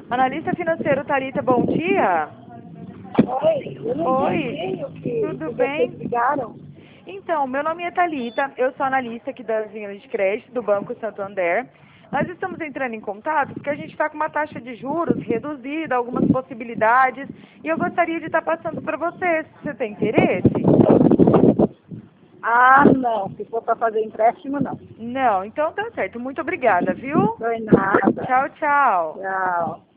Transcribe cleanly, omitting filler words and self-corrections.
Analista financeiro Thalita, bom dia. Oi, eu não Oi, entendi o que tudo vocês bem? ligaram. Então, meu nome é Thalita, eu sou analista aqui das linhas de crédito do Banco Santander. Nós estamos entrando em contato porque a gente está com uma taxa de juros reduzida, algumas possibilidades, e eu gostaria de estar passando para você. Você tem interesse? Ah, não, se for para fazer empréstimo, não. Não, então tá certo. Muito obrigada, viu? Foi nada. Tchau, tchau. Tchau.